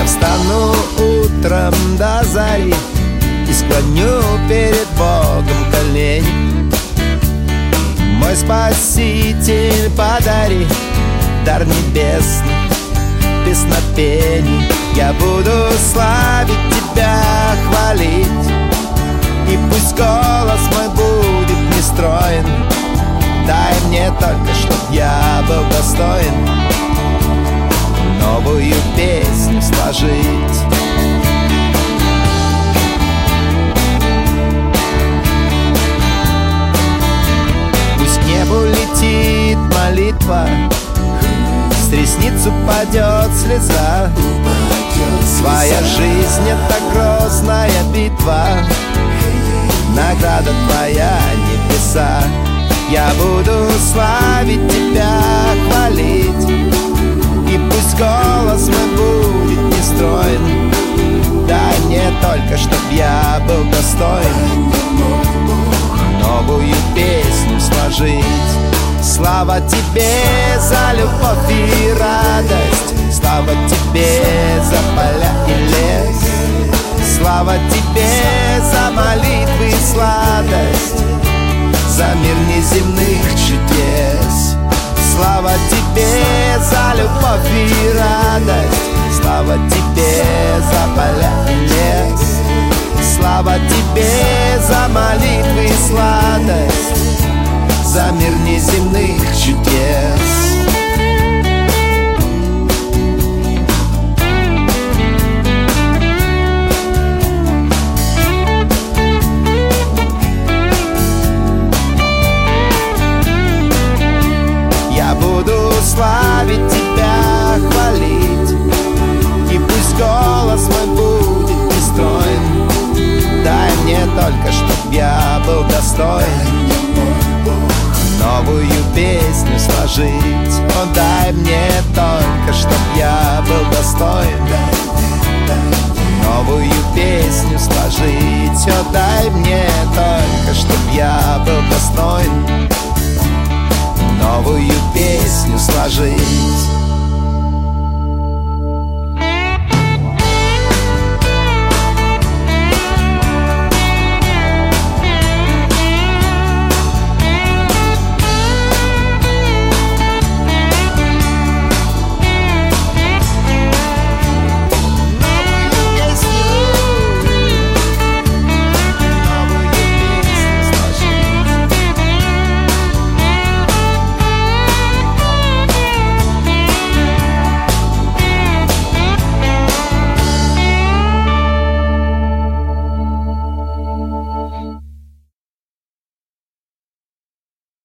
Я встану утром до зари и склоню перед Богом колени. Мой Спаситель, подари дар небесный, песнопений. Я буду славить Тебя, хвалить, и пусть голос мой будет нестроен. Дай мне только, чтоб я был достоин новую песню сложить. Пусть к небу летит молитва, с ресниц упадет слеза. Твоя жизнь — это грозная битва, награда Твоя — небеса. Я буду славить Тебя, хвалить, и пусть голос мой будет нестроен. Дай мне только, чтоб я был достоин новую песню сложить. Слава Тебе за любовь и радость, слава Тебе за поля и лес, слава Тебе за молитвы и сладость, за мир неземных чудес. Слава Тебе за любовь и радость, слава Тебе за поля и лес, слава Тебе за молитвы и сладость, за мир неземных чудес. Я буду славить Тебя, хвалить, и пусть голос мой будет нестроен. Дай мне только, чтоб я был достоин новую песню сложить. О, дай мне только, чтоб я был достоин новую песню сложить. О, дай мне только, чтоб я был достоин новую песню сложить.